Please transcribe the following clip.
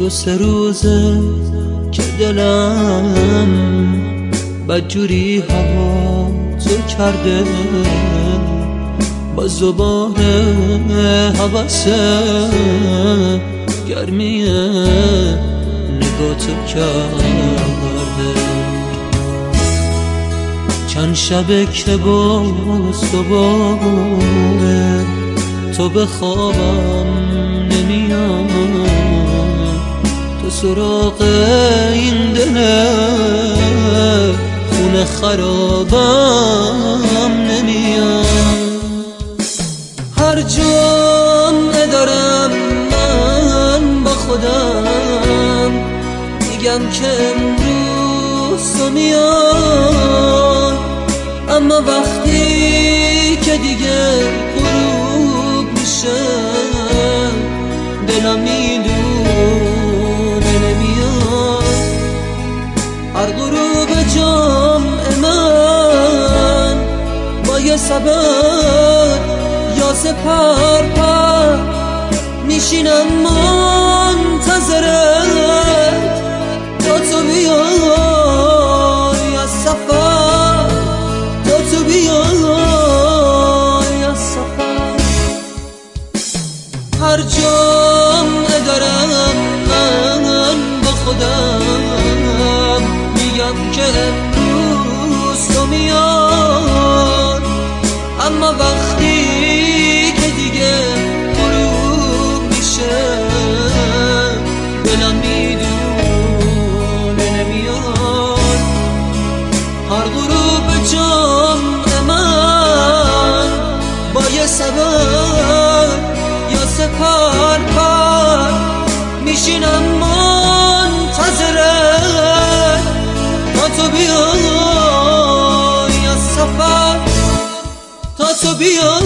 2-3 روزه که دلم بدجوری هوا تو کرده، با زبان حواسه گرمی نگاه تو کرده. چند شبه که باز دوباره تو به خوابم نمیاد، تو سراغ این دل خونه خرابم نمیاد. هر جمعه دارم من با خودم میگم که امروز تو میاد، اما وقتی که دیگه غروب میشه دلم میدونه نمیاد. هر غروب جمعه من با یه سبب یا سپر پر میشینم منتظرت تا تو بیای از سفر، تا تو بیای از سفر. هر جمعه دارم من با خودم میگم که امروز تو میاد، اما وقتی که دیگه غروب میشه دلم میدونه نمیاد. هر غروب جمعه من با یه سبب یا سپر پر میشینم منتظرت تا تو بیای از سفر، تا تو بیای